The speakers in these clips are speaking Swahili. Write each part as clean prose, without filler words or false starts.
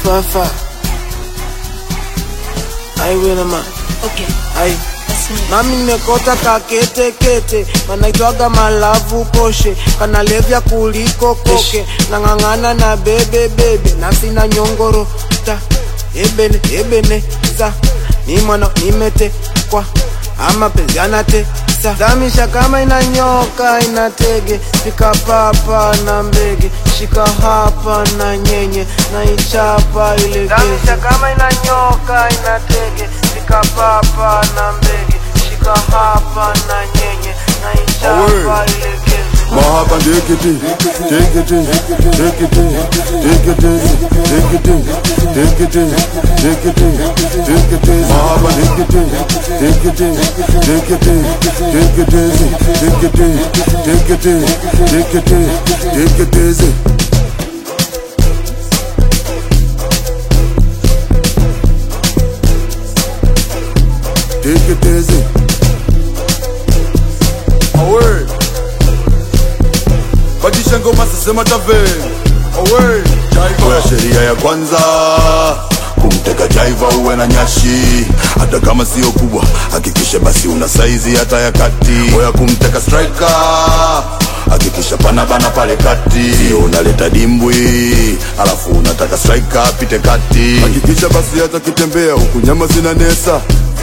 Fafa. I win a man. Okay. Mami nimekota kakete kete, manaitwaga malavu poshe, kanalevya kuliko koke, nangangana na bebe nafsi na nyongoro ta ebene za ni mwana nimete kwa ama penzi anate sa damisha kama inanyoka inatege, fika papa na mbege, shika hapa na nyenye na ichapa ile gezi. Damisha kama inanyoka inatege, fika papa na mbege, shika hapa na nyenye na ichapa ile gezi. Mahaba dekete, dekete, dekete, dekete, dekete, dekete, dekete, dekete, mahaba dekete, dekete, dekete, dekete, dekete, dekete, dekete, dekete. Dekete. Away. Badisha ngoma sasema tave. Away. Kwa sheria ya kwanza kumteka jaiva uwe na nyashi, hata kama sio kubwa hakikisha basi una saizi hata ya kati. Oya kumteka striker hakikisha pana pale kati, sio unaleta dimbwi alafu unataka striker apite kati. Hakikisha basi hata kitembea huku nyama zina nesa.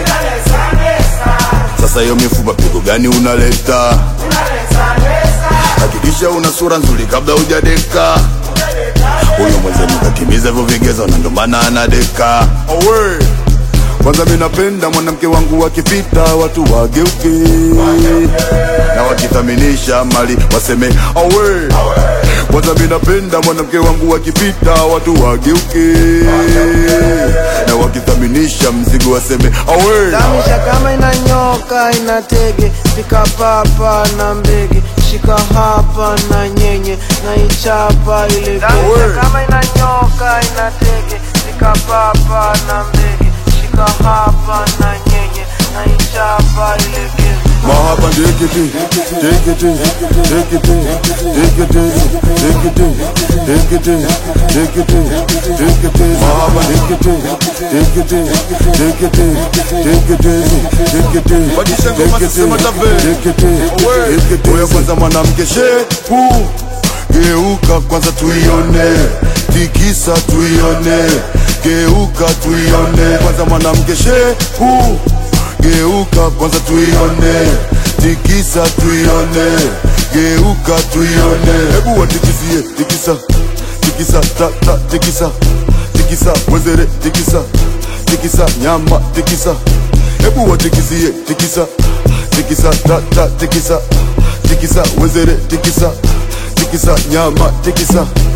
Sasa hiyo mifupa pigo gani unaleta? Hakikisha una sura nzuri kabla hujadeka. Huyo mwenzenu kakimiza hivyo vigezo na ndo maana anadeka. Kwanza mimi napenda mwanamke wangu wakipita watu wageuke, na wakithaminisha mali waseme awe. Kwanza mimi napenda mwanamke wangu wakipita watu wageuke, na wakithaminisha mzigo waseme awe. Damisha kama inanyoka inatege, fika papa na mbege, shika hapa na nyenye na ichapa ile gezi. Damisha kama inanyoka inatege, fika papa na mbege, shika hapa na nyenye na ichapa ile gezi. Mahaba dekete, dekete, dekete, dekete, dekete, dekete, dekete, dekete, mahaba dekete, dekete, dekete, dekete, dekete, badisha ngoma sasema tave. Dekete, dekete. Oya kwanza mwanamke shepu, geuka kwanza tuione, tikisa tuione, geuka tuione. Kwanza mwanamke shepu, geuka kwanza tuione, tikisa tuione, geuka tuione. Hebu watikisie, tikisa, tikisa, ta, tikisa, tikisa, wezere, tikisa, tikisa, nyama, tikisa. Hebu watikisie, tikisa, tikisa, ta, tikisa, tikisa, wezere, tikisa, tikisa, nyama, tikisa.